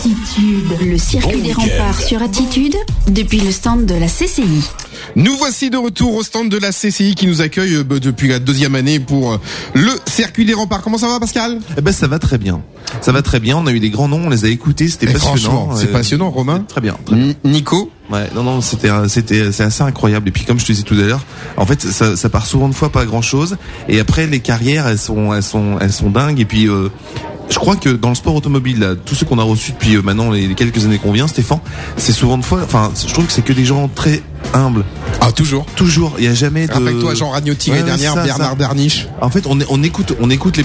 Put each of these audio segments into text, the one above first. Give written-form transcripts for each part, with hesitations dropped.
Attitude, le circuit des remparts sur Attitude, depuis le stand de la CCI. Nous voici de retour au stand de la CCI qui nous accueille depuis la 2e année pour le circuit des remparts. Comment ça va, Pascal ? Ça va très bien. Ça va très bien. On a eu des grands noms, on les a écoutés, c'était passionnant. C'est passionnant, Romain. Très bien. Nico. Ouais, c'est assez incroyable. Et puis comme je te disais tout à l'heure, en fait, ça part souvent de fois pas grand chose. Et après, les carrières, elles sont dingues. Et puis, je crois que dans le sport automobile, là, tous ceux qu'on a reçus depuis maintenant les quelques années qu'on vient, Stéphane, c'est souvent de fois, je trouve que c'est que des gens très humbles. Ah, toujours. Il y a jamais de. Rappelle-toi Jean Ragnotti l'année dernière, Bernard Derniche. En fait, on écoute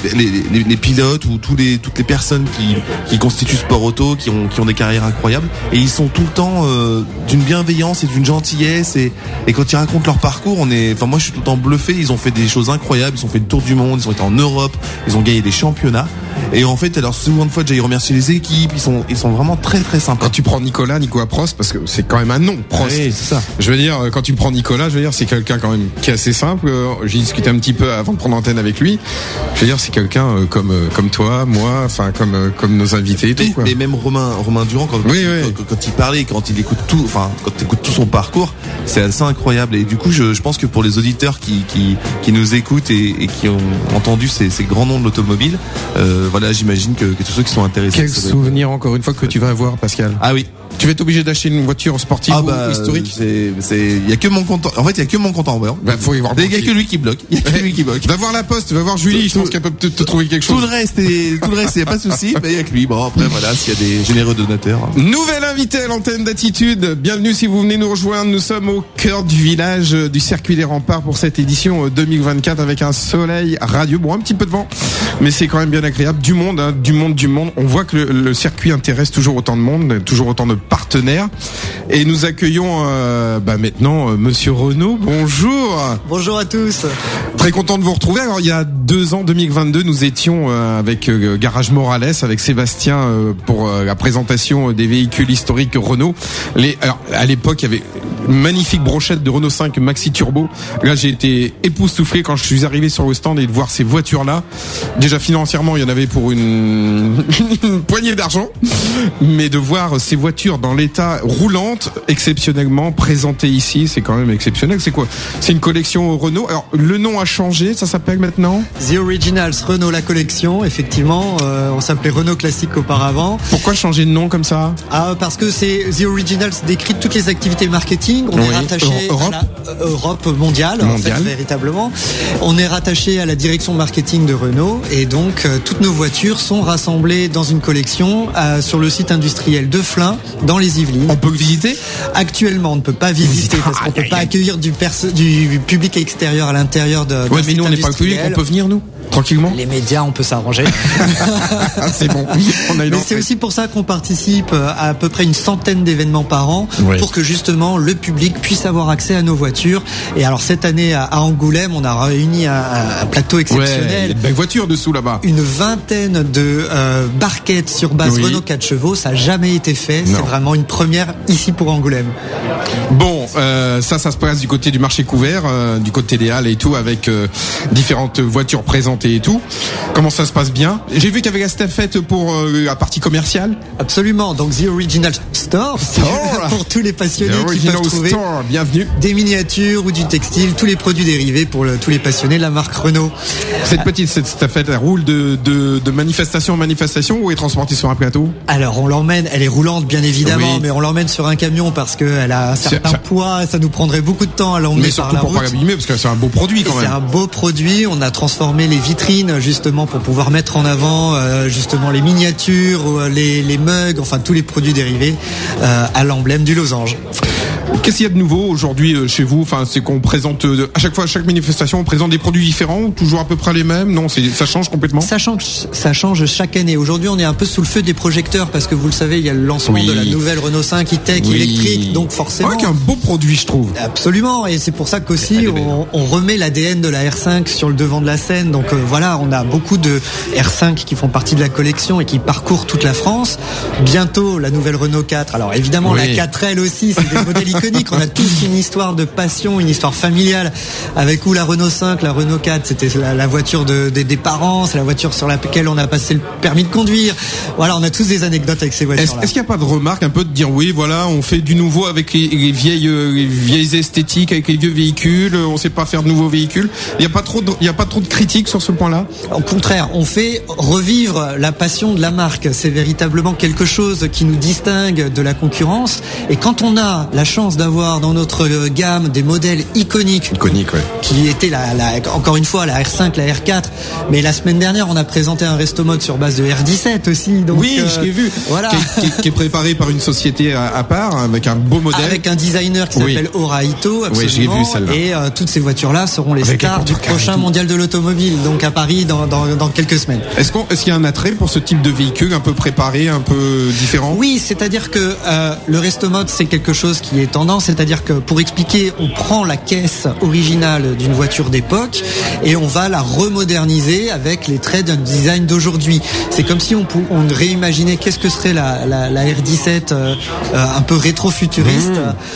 les pilotes ou toutes les personnes qui constituent sport auto, qui ont des carrières incroyables, et ils sont tout le temps d'une bienveillance et d'une gentillesse, et quand ils racontent leur parcours, moi je suis tout le temps bluffé. Ils ont fait des choses incroyables, ils ont fait le tour du monde, ils ont été en Europe, ils ont gagné des championnats. Et en fait, alors souvent de fois, j'ai remercié les équipes. Ils sont vraiment très très sympas. Quand tu prends Nicolas Prost, parce que c'est quand même un nom, Prost. Oui, c'est ça. Je veux dire, quand tu prends Nicolas, c'est quelqu'un quand même qui est assez simple. J'ai discuté un petit peu avant de prendre l'antenne avec lui. Je veux dire, c'est quelqu'un comme toi, moi, enfin comme nos invités et tout. Mais même Romain Durand, quand il parlait, quand il écoute tout, quand tu écoutes tout son parcours, c'est assez incroyable. Et du coup, je pense que pour les auditeurs qui nous écoutent et qui ont entendu ces grands noms de l'automobile, j'imagine que tous ceux qui sont intéressés. Quel souvenir encore une fois que tu vas avoir, Pascal. Ah oui. Tu vas être obligé d'acheter une voiture sportive ou historique. Il y a que mon compte. En fait, il y a que mon compte en beurre. Faut y voir. Il y a que lui qui bloque. Va voir la poste, va voir Julie. Je pense qu'elle peut te trouver quelque chose. Tout le reste, il y a pas de souci. Mais il y a que lui. Bon, après, s'il y a des généreux donateurs. Nouvel invité à l'antenne d'Attitude. Bienvenue si vous venez nous rejoindre. Nous sommes au cœur du village du circuit des remparts pour cette édition 2024 avec un soleil radieux. Bon, un petit peu de vent, mais c'est quand même bien agréable. Du monde. On voit que le circuit intéresse toujours autant de monde, toujours autant de partenaires. Et nous accueillons maintenant Monsieur Renaud. Bonjour. Bonjour à tous. Très content de vous retrouver. Alors il y a 2 ans, 2022, nous étions avec Garage Morales, avec Sébastien pour la présentation des véhicules historiques Renault. Alors à l'époque, il y avait une magnifique brochette de Renault 5 Maxi Turbo. Là, j'ai été époustouflé quand je suis arrivé sur le stand et de voir ces voitures-là. Déjà financièrement, il y en avait pour une poignée d'argent, mais de voir ces voitures dans l'état roulante, exceptionnellement présentées ici, c'est quand même exceptionnel. C'est quoi ? C'est une collection Renault. Alors le nom a changé, ça s'appelle maintenant The Originals Renault la collection. Effectivement, on s'appelait Renault Classique auparavant. Pourquoi changer de nom comme ça ? Parce que c'est The Originals décrit toutes les activités marketing. On est rattaché à la Europe mondiale. En fait, véritablement. On est rattaché à la direction marketing de Renault, et donc toutes nos voitures sont rassemblées dans une collection sur le site industriel de Flins, dans les Yvelines. On peut visiter ? Actuellement, on ne peut pas visiter parce qu'on peut pas accueillir du public extérieur à l'intérieur de. Ouais, mais nous on n'est pas le public, on peut venir nous tranquillement. Les médias, on peut s'arranger. C'est bon. Mais c'est aussi pour ça qu'on participe à peu près une centaine d'événements par an, pour que justement le public puisse avoir accès à nos voitures. Et alors cette année à Angoulême, on a réuni un plateau exceptionnel. Il y a de belles voitures dessous là-bas. Une vingtaine de barquettes sur base Renault 4 chevaux, ça n'a jamais été fait. Non. C'est vraiment une première ici pour Angoulême. Bon, ça se passe du côté du marché couvert, du côté des halles et tout, avec différentes voitures présentées et tout. Comment ça se passe bien ? J'ai vu qu'il y avait la stafette pour la partie commerciale. Absolument. Donc The Original Store pour tous les passionnés qui peuvent trouver bienvenue. Des miniatures ou du textile, tous les produits dérivés pour tous les passionnés de la marque Renault. Cette stafette, elle roule de manifestation en manifestation ou est transportée sur un plateau ? Alors on l'emmène, elle est roulante bien évidemment, mais on l'emmène sur un camion parce qu'elle a un certain poids, ça nous prendrait beaucoup de temps à l'emmener par la route. Mais surtout pour pas l'abîmer, parce que c'est un beau produit quand même. C'est un beau produit, on a transformé les vitrines justement pour pouvoir mettre en avant justement les miniatures, les mugs, enfin tous les produits dérivés à l'emblème du losange. Qu'est-ce qu'il y a de nouveau aujourd'hui chez vous ? Enfin, c'est qu'on présente à chaque fois, à chaque manifestation, on présente des produits différents ou toujours à peu près les mêmes ? Non, ça change complètement. Ça change chaque année. Aujourd'hui, on est un peu sous le feu des projecteurs parce que vous le savez, il y a le lancement de la nouvelle Renault 5 e-Tech électrique, donc forcément. Avec un beau produit, je trouve. Absolument, et c'est pour ça qu'aussi on remet l'ADN de la R5 sur le devant de la scène. Donc voilà, on a beaucoup de R5 qui font partie de la collection et qui parcourent toute la France. Bientôt la nouvelle Renault 4. Alors évidemment la 4L aussi, c'est des modèles iconiques. On a tous une histoire de passion, une histoire familiale avec la Renault 5, la Renault 4, c'était la voiture des parents, c'est la voiture sur laquelle on a passé le permis de conduire. Voilà, on a tous des anecdotes avec ces voitures-là. Est-ce qu'il n'y a pas de remarque un peu de dire oui, voilà, on fait du nouveau avec les vieilles esthétiques, avec les vieux véhicules, on sait pas faire de nouveaux véhicules. Il n'y a pas trop de critiques sur ce point-là. Au contraire, on fait revivre la passion de la marque. C'est véritablement quelque chose qui nous distingue de la concurrence. Et quand on a la chance d'avoir dans notre gamme des modèles iconiques, qui étaient encore une fois la R5, la R4, mais la semaine dernière on a présenté un resto mode sur base de R17 aussi. Donc, oui, je l'ai vu. Voilà, qui est préparé par une société à part avec un beau modèle, avec un designer qui s'appelle Ora Ito. Absolument. Oui, j'ai vu celle-là. Et toutes ces voitures-là seront les stars du prochain mondial de l'automobile, donc à Paris dans quelques semaines. Est-ce qu'il y a un attrait pour ce type de véhicule un peu préparé, un peu différent? Oui, c'est-à-dire que le resto mode c'est quelque chose qui est tendance, c'est-à-dire que pour expliquer, on prend la caisse originale d'une voiture d'époque et on va la remoderniser avec les traits d'un design d'aujourd'hui. C'est comme si on réimaginait qu'est-ce que serait la R17 un peu rétro-futuriste.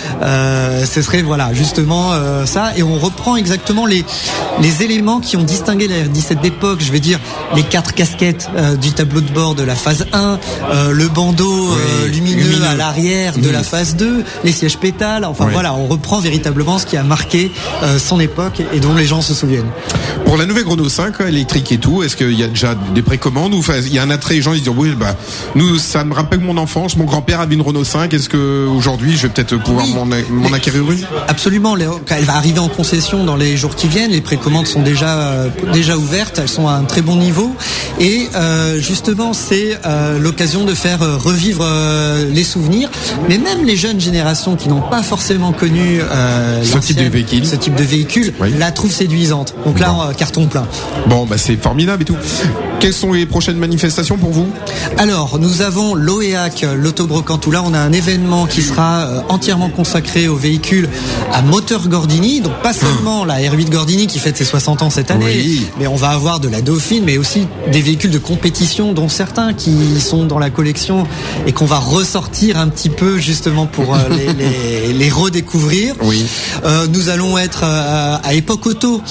Ce serait justement ça, et on reprend exactement les éléments qui ont distingué la R17 d'époque. Je vais dire les 4 casquettes du tableau de bord de la phase 1, le bandeau lumineux à l'arrière de la phase 2, les sièges pétales. Enfin voilà, on reprend véritablement ce qui a marqué son époque et dont les gens se souviennent. Pour la nouvelle Renault 5 électrique et tout, est-ce qu'il y a déjà des précommandes ou il y a un attrait, les gens ils disent oui, nous ça me rappelle mon enfance, mon grand-père avait une Renault 5, est-ce que aujourd'hui je vais peut-être pouvoir m'en acquérir une? Absolument, elle va arriver en concession dans les jours qui viennent, les précommandes sont déjà ouvertes, elles sont à un très bon niveau et justement c'est l'occasion de faire revivre les souvenirs, mais même les jeunes générations qui n'ont pas forcément connu ce type de véhicule la trouvent séduisante. Donc là, carton plein. Bon, c'est formidable et tout. Quelles sont les prochaines manifestations pour vous? Alors, nous avons l'OEAC, l'Autobrocantou. Là, on a un événement qui sera entièrement consacré aux véhicules à moteur Gordini. Donc, pas seulement la R8 Gordini qui fête ses 60 ans cette année, mais on va avoir de la Dauphine, mais aussi des véhicules de compétition, dont certains qui sont dans la collection et qu'on va ressortir un petit peu justement pour les redécouvrir. Nous allons être à Époque Auto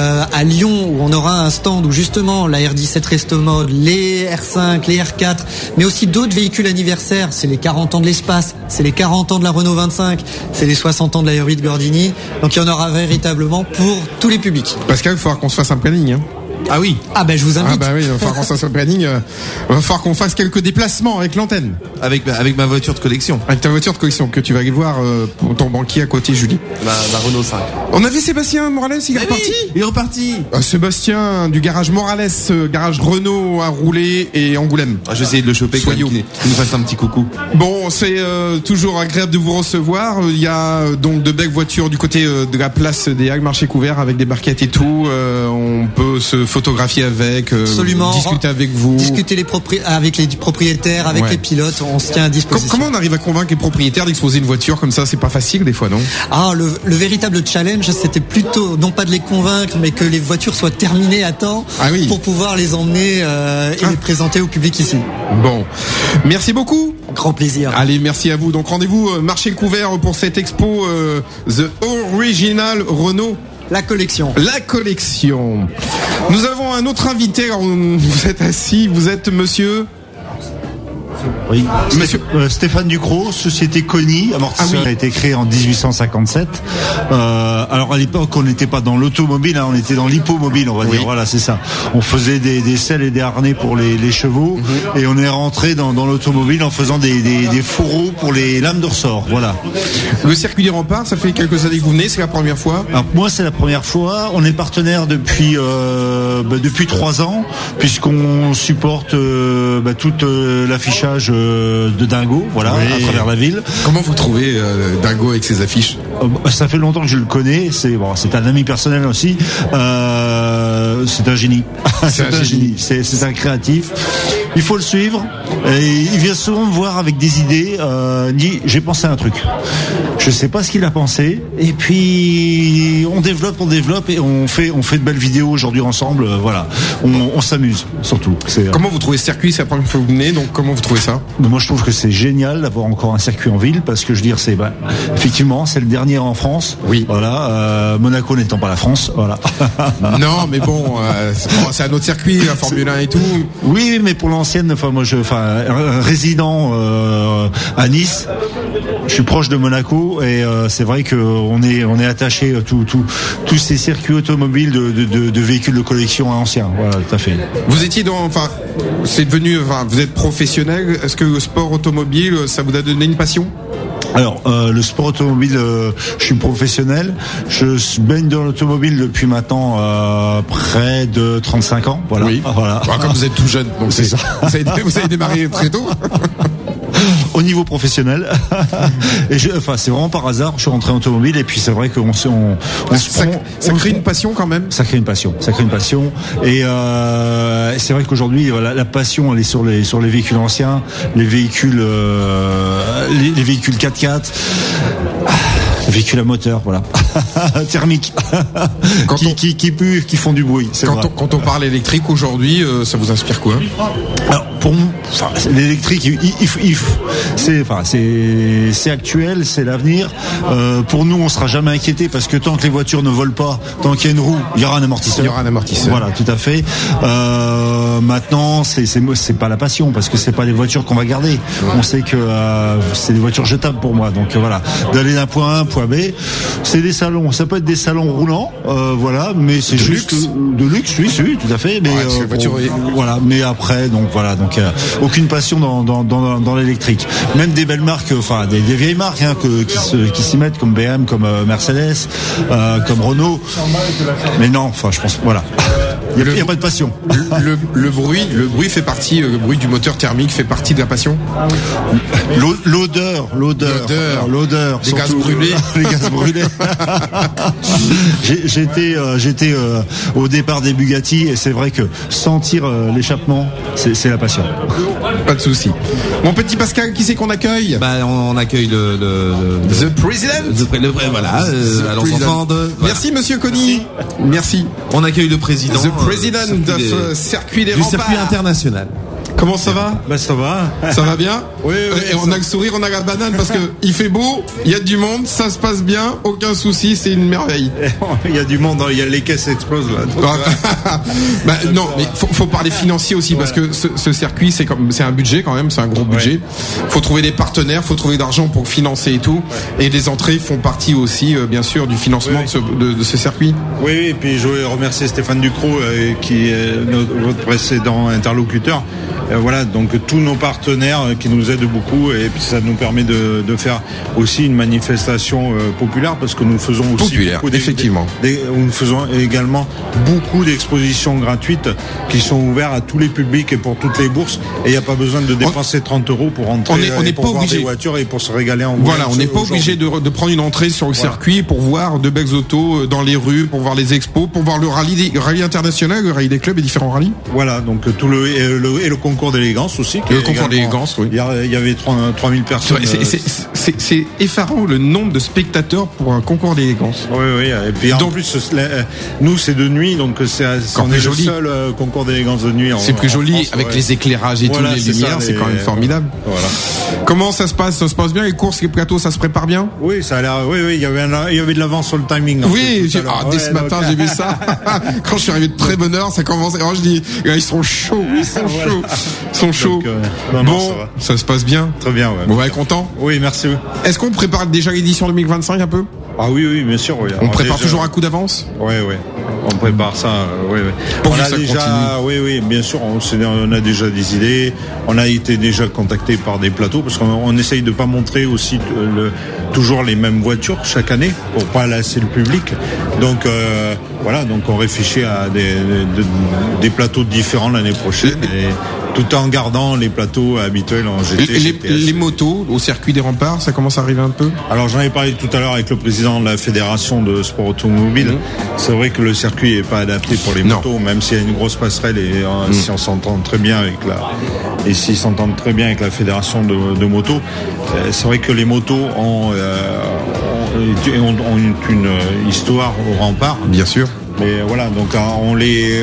à Lyon, où on aura un stand où justement la R17 Resto Mode, les R5, les R4, mais aussi d'autres véhicules anniversaires. C'est les 40 ans de l'espace, c'est les 40 ans de la Renault 25, c'est les 60 ans de la R8 Gordini. Donc il y en aura véritablement pour tous les publics. Pascal, il va falloir qu'on se fasse un planning. Ah oui. Ah je vous invite. Il va falloir qu'on se fasse un planning. Il va falloir qu'on fasse quelques déplacements avec l'antenne. Avec ma voiture de collection. Avec ta voiture de collection que tu vas aller voir pour ton banquier à côté, Julie. La Renault 5. On avait Sébastien Morales, il est reparti. Il est reparti. Sébastien du garage Morales, garage Renault à Rouler et Angoulême. Je vais essayer de le choper qu'il nous fasse un petit coucou. Bon, c'est toujours agréable de vous recevoir. Il y a donc de belles voitures du côté de la place des Halles, marché couvert avec des barquettes et tout. On peut se photographier avec, discuter avec vous, discuter avec les propriétaires, avec les pilotes, on se tient à disposition. Comment on arrive à convaincre les propriétaires d'exposer une voiture comme ça? C'est pas facile des fois, non? Le véritable challenge, c'était plutôt non pas de les convaincre, mais que les voitures soient terminées à temps pour pouvoir les emmener et les présenter au public ici. Bon, merci beaucoup. Grand plaisir. Allez, merci à vous. Donc rendez-vous marché couvert pour cette expo The Original Renault. La collection. Nous avons un autre invité. Alors, vous êtes assis, vous êtes monsieur... Oui, Stéphane Ducrot, société Coni, amortisseur a été créé en 1857. Alors à l'époque, on n'était pas dans l'automobile, on était dans l'hippomobile, on va dire. Voilà, c'est ça. On faisait des selles et des harnais pour les chevaux, et on est rentré dans l'automobile en faisant des fourreaux pour les lames de ressort. Voilà. Le circuit des remparts, ça fait quelques années que vous venez, c'est la première fois? Alors moi, c'est la première fois. On est partenaire depuis 3 ans, puisqu'on supporte tout l'affichage de Dingo, à travers la ville. Comment vous trouvez Dingo avec ses affiches? Ça fait longtemps que je le connais. C'est un ami personnel aussi. C'est un génie. C'est un créatif. il faut le suivre. Et il vient souvent me voir avec des idées. Dit, j'ai pensé à un truc. Je sais pas ce qu'il a pensé. Et puis on développe et on fait de belles vidéos aujourd'hui ensemble. Voilà, on s'amuse surtout. Comment vous trouvez ce circuit? C'est la première fois que vous venez, donc comment vous trouvez ça? Moi, je trouve que c'est génial d'avoir encore un circuit en ville, parce que je veux dire, effectivement, c'est le dernier en France. Oui. Voilà. Monaco n'étant pas la France. Voilà. Non, mais bon, c'est un autre circuit, la Formule 1 et tout. Oui, mais pour l'ancienne, résident à Nice, je suis proche de Monaco et c'est vrai que on est attaché tous ces circuits automobiles de véhicules de collection anciens. Voilà, tout à fait. Vous étiez vous êtes professionnel. Est-ce que le sport automobile, ça vous a donné une passion? Alors, le sport automobile, je suis professionnel. Je baigne dans l'automobile depuis maintenant près de 35 ans. Voilà. Oui. Voilà. Comme vous êtes tout jeune, donc c'est ça. Vous avez démarré très tôt. Au niveau professionnel. Et c'est vraiment par hasard, je suis rentré en automobile et puis c'est vrai qu'on ça crée une passion quand même. Ça crée une passion. Et c'est vrai qu'aujourd'hui, la passion, elle est sur les véhicules anciens, les véhicules 4x4. Véhicules à moteur, voilà, thermique, qui puent, qui font du bruit. Quand on parle électrique aujourd'hui, ça vous inspire quoi? Alors, pour nous, l'électrique, c'est actuel, c'est l'avenir. Pour nous, on sera jamais inquiété parce que tant que les voitures ne volent pas, tant qu'il y a une roue, il y aura un amortisseur. Voilà, tout à fait. Maintenant, c'est pas la passion parce que c'est pas les voitures qu'on va garder. Ouais. On sait que c'est des voitures jetables pour moi. Donc voilà, d'aller d'un point A à un point B, c'est des salons. Ça peut être des salons roulants, voilà, mais c'est juste de luxe, oui, tout à fait. Mais voilà, mais après, donc aucune passion dans l'électrique. Même des belles marques, des vieilles marques qui s'y mettent, comme BM, comme Mercedes, comme Renault. Mais non, je pense, voilà. Il n'y a pas de passion. Le bruit fait partie, le bruit du moteur thermique fait partie de la passion. L'odeur. Les gaz brûlés. Les gaz brûlés. J'étais au départ des Bugatti et c'est vrai que sentir l'échappement, c'est la passion. Pas de souci. Mon petit Pascal, qui c'est qu'on accueille? On accueille The President. Voilà. Allons entendre. Merci Monsieur Conny. Merci. On accueille le président. The President du circuit des remparts. Du circuit international. Comment ça va? Ça va. Ça va bien? Oui. Et on a le sourire, on a la banane parce que il fait beau, il y a du monde, ça se passe bien, aucun souci, c'est une merveille. Il y a du monde, il y a les caisses explosent là. Non, mais faut parler financier aussi parce que ce circuit c'est un budget quand même, c'est un gros budget. Faut trouver des partenaires, faut trouver de l'argent pour financer et tout. Et les entrées font partie aussi, bien sûr, du financement de ce circuit. Oui, et puis je voulais remercier Stéphane Ducrot qui est votre précédent interlocuteur. Voilà, donc tous nos partenaires qui nous aident beaucoup et puis ça nous permet de faire aussi une manifestation populaire parce que nous faisons aussi populaire, effectivement. Nous faisons également beaucoup d'expositions gratuites qui sont ouvertes à tous les publics et pour toutes les bourses et il n'y a pas besoin de dépenser 30 € pour entrer on n'est pour pas voir obligé des voitures et pour se régaler en voilà, on n'est pas obligé de prendre une entrée sur le circuit pour voir de belles autos dans les rues, pour voir les expos, pour voir le rallye international, le rallye des clubs et différents rallyes. Voilà, donc tout le concours d'élégance aussi. Le concours d'élégance, oui. Il y avait 3000 personnes. C'est effarant le nombre de spectateurs pour un concours d'élégance. Oui. Et puis en plus, nous c'est de nuit, donc on est le seul concours d'élégance de nuit. C'est plus joli France, avec les éclairages et voilà, toutes les lumières, c'est quand même formidable. Voilà. Comment ça se passe? Ça se passe bien, les courses, les plateaux, ça se prépare bien? Oui, ça a l'air. Oui, il y avait de l'avance sur le timing. Oui, dès ce matin, j'ai vu ça. Quand je suis arrivé de très bonne heure, ça commence. Alors je dis, ils sont chauds. Donc, ça se passe bien. Très bien, ouais. Vous êtes content? Oui, merci. Est-ce qu'on prépare déjà l'édition 2025 un peu? Ah oui, bien sûr. Oui. On prépare toujours un coup d'avance? Oui. On prépare ça, oui. Pour que ça continue. Oui, bien sûr. On a déjà des idées. On a été déjà contacté par des plateaux parce qu'on essaye de pas montrer aussi toujours les mêmes voitures chaque année pour pas lasser le public. Donc donc on réfléchit à des plateaux différents l'année prochaine tout en gardant les plateaux habituels en GT. Les motos au circuit des Remparts, ça commence à arriver un peu? Alors j'en ai parlé tout à l'heure avec le président de la fédération de sport automobile. C'est vrai que le circuit est pas adapté pour les motos, même s'il y a une grosse passerelle et si on s'entend très bien avec s'ils s'entendent très bien avec la fédération de motos. C'est vrai que les motos ont une histoire au Rempart. Bien sûr. Mais voilà, donc on les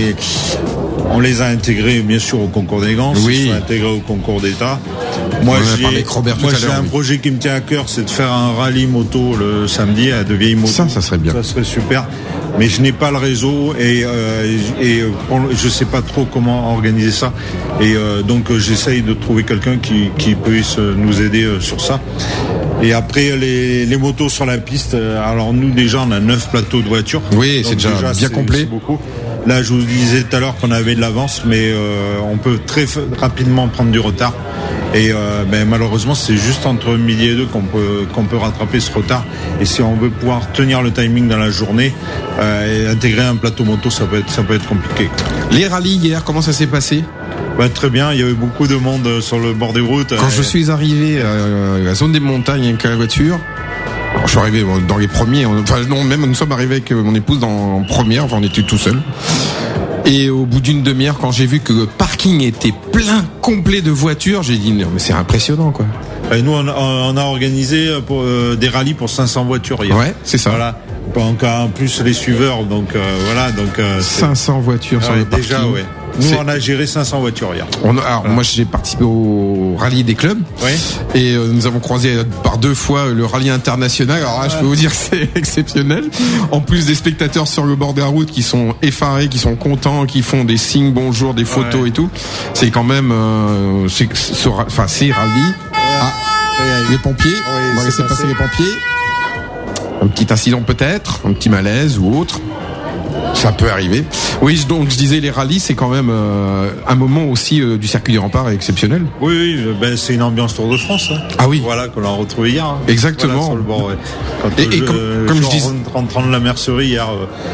a intégrés bien sûr au concours d'élégance, ils sont intégrés au concours d'État. Moi j'ai un projet qui me tient à cœur, c'est de faire un rallye moto le samedi à de vieilles motos. Ça serait bien. Ça serait super. Mais je n'ai pas le réseau et je sais pas trop comment organiser ça. Et donc j'essaye de trouver quelqu'un qui puisse nous aider sur ça. Et après les motos sur la piste, alors nous déjà on a 9 plateaux de voitures. Oui, c'est déjà bien complet. C'est beaucoup. Là je vous disais tout à l'heure qu'on avait de l'avance, mais on peut très rapidement prendre du retard. Et malheureusement c'est juste entre midi et 2 qu'on peut rattraper ce retard. Et si on veut pouvoir tenir le timing dans la journée et intégrer un plateau moto, ça peut être compliqué. Les rallyes hier, comment ça s'est passé? Très bien, il y avait beaucoup de monde sur le bord des routes. Quand je suis arrivé à la zone des montagnes avec la voiture, alors je suis arrivé dans les premiers, même nous sommes arrivés avec mon épouse en première, on était tout seul. Et au bout d'une demi-heure, quand j'ai vu que le parking était plein, complet de voitures, j'ai dit non mais c'est impressionnant quoi. Et nous on a organisé des rallyes pour 500 voitures hier. Ouais, c'est ça. Voilà. Donc en plus les suiveurs, donc 500 voitures sur le parking. Déjà, ouais. Nous, on a géré 500 voitures hier. Moi, j'ai participé au rallye des clubs. Ouais. Et nous avons croisé par 2 fois le rallye international. Alors là, je peux vous dire que c'est exceptionnel. En plus des spectateurs sur le bord de la route qui sont effarés, qui sont contents, qui font des signes bonjour, des photos et tout. C'est quand même ces rallyes. Les pompiers. On va laisser passer les pompiers. Un petit incident peut-être, un petit malaise ou autre. Ça peut arriver. Oui, donc je disais les rallyes, c'est quand même un moment aussi du circuit des Remparts exceptionnel. Oui, c'est une ambiance Tour de France. Hein. Ah oui. Voilà qu'on a retrouvé hier. Hein. Exactement. Voilà, sur le bord. Ouais. Comme je dis, rentrant de la mercerie hier,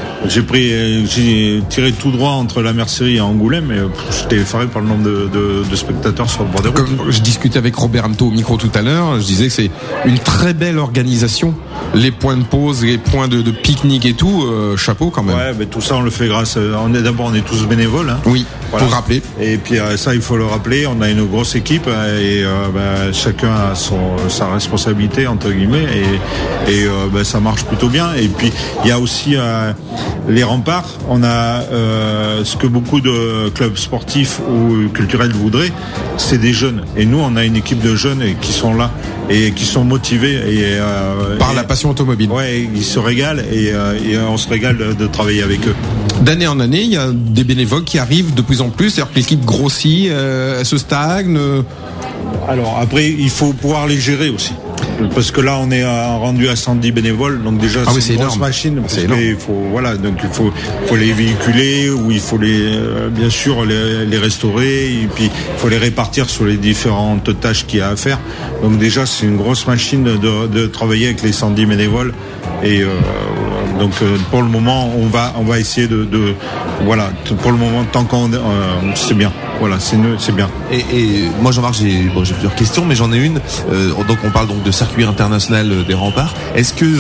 j'ai tiré tout droit entre la mercerie et Angoulême, et j'étais effaré par le nombre de spectateurs sur le bord des routes. Comme je discutais avec Robert Amto au micro tout à l'heure, je disais que c'est une très belle organisation. Les points de pause, les points de pique-nique et tout, chapeau quand même. Ouais, mais tout ça on le fait grâce. On est tous bénévoles. Hein. Oui, voilà. Pour rappeler. Et puis ça il faut le rappeler. On a une grosse équipe et chacun a sa responsabilité entre guillemets et ça marche plutôt bien. Et puis il y a aussi les Remparts. On a ce que beaucoup de clubs sportifs ou culturels voudraient, c'est des jeunes. Et nous on a une équipe de jeunes qui sont là et qui sont motivés par la passion automobile. Ouais, ils se régalent et on se régale de travailler avec eux. D'année en année, il y a des bénévoles qui arrivent de plus en plus, c'est-à-dire que l'équipe grossit, elle se stagne. Alors après, il faut pouvoir les gérer aussi. Parce que là, on est rendu à 110 bénévoles, donc déjà c'est une grosse machine. Il faut les véhiculer, ou il faut bien sûr les restaurer, et puis il faut les répartir sur les différentes tâches qu'il y a à faire. Donc déjà, c'est une grosse machine de travailler avec les 110 bénévoles. Et donc pour le moment, on va essayer voilà. Pour le moment, tant qu'on c'est bien. Voilà, c'est bien. Et moi, Jean-Marc, j'ai plusieurs questions, mais j'en ai une. Donc, on parle donc de circuit international des Remparts. Est-ce que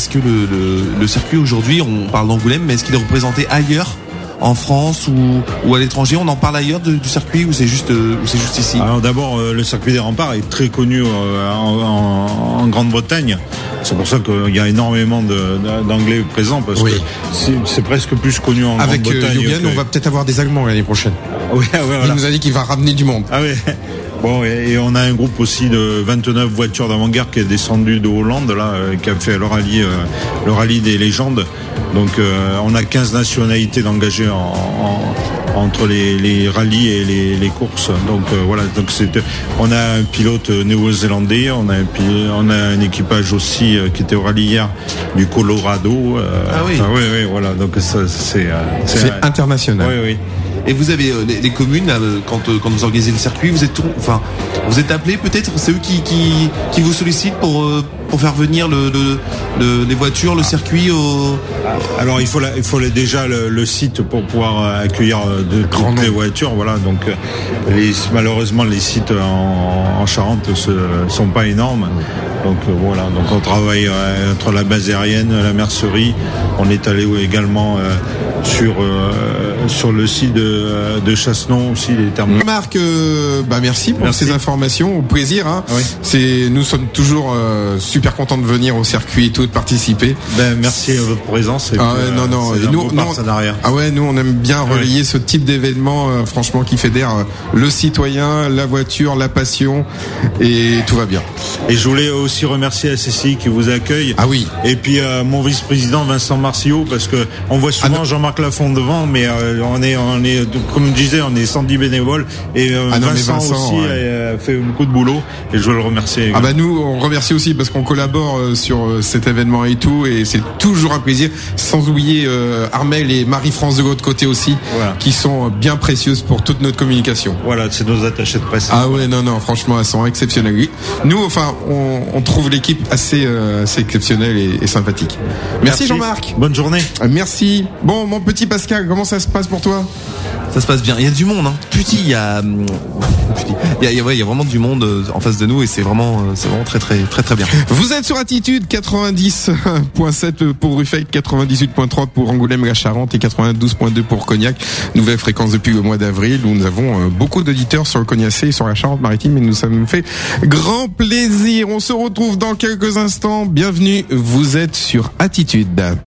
le circuit aujourd'hui, on parle d'Angoulême, mais est-ce qu'il est représenté ailleurs, en France ou à l'étranger? On en parle ailleurs du circuit ou c'est juste ici? Alors d'abord, le circuit des Remparts est très connu en Grande-Bretagne. C'est pour ça qu'il y a énormément d'anglais présents, parce que c'est presque plus connu en Grande-Bretagne. Avec Jürgen, on va peut-être avoir des Allemands l'année prochaine. Oui, voilà. Il nous a dit qu'il va ramener du monde. Ah oui. Bon, et on a un groupe aussi de 29 voitures d'avant-garde qui est descendu de Hollande, là, qui a fait le rallye des légendes. Donc, on a 15 nationalités d'engagés entre les rallyes et les courses. Donc, voilà. Donc, on a un pilote néo-zélandais, on a un équipage aussi qui était au rallye hier du Colorado. Ah oui. Oui, voilà. Donc, ça, c'est international. Oui. Et vous avez les communes là, quand vous organisez le circuit, vous êtes appelés peut-être, c'est eux qui vous sollicitent pour faire venir les voitures, le circuit Alors il faut déjà le site pour pouvoir accueillir toutes les voitures, voilà. Donc malheureusement les sites en Charente sont pas énormes. Donc voilà, donc on travaille entre la base aérienne, la mercerie. On est allé également sur le site de Chassenon aussi, les terminaux. Marc, merci pour ces informations, au plaisir. Hein. Oui. Nous sommes toujours super contents de venir au circuit et tout, de participer. Merci à votre présence. Et nous, partenariat. Nous on aime bien relayer ce type d'événement, franchement, qui fédère le citoyen, la voiture, la passion, et tout va bien. Et je voulais aussi remercier la CCI qui vous accueille. Ah oui. Et puis mon vice-président Vincent Marciot, parce que on voit souvent Jean-Marc Lafont devant, mais on est comme je disais, on est 110 bénévoles, et Vincent aussi a fait beaucoup de boulot, et je veux le remercier. Nous on remercie aussi parce qu'on collabore sur cet événement et tout, et c'est toujours un plaisir, sans oublier Armel et Marie-France de l'autre côté aussi, qui sont bien précieuses pour toute notre communication. Voilà, c'est nos attachés de presse. Franchement, elles sont exceptionnelles. Nous, on trouve l'équipe assez exceptionnelle et sympathique. Merci Jean-Marc. Bonne journée. Merci. Bon, mon petit Pascal, comment ça se passe pour toi? Ça se passe bien. Il y a du monde, hein. Il y a vraiment du monde en face de nous, et c'est vraiment très très très très bien. Vous êtes sur Attitude 90.7 pour Ruffec, 98.3 pour Angoulême la Charente et 92.2 pour Cognac. Nouvelle fréquence depuis le mois d'avril, où nous avons beaucoup d'auditeurs sur le Cognacé et sur la Charente-Maritime, et nous ça me fait grand plaisir. On se retrouve dans quelques instants. Bienvenue, vous êtes sur Attitude.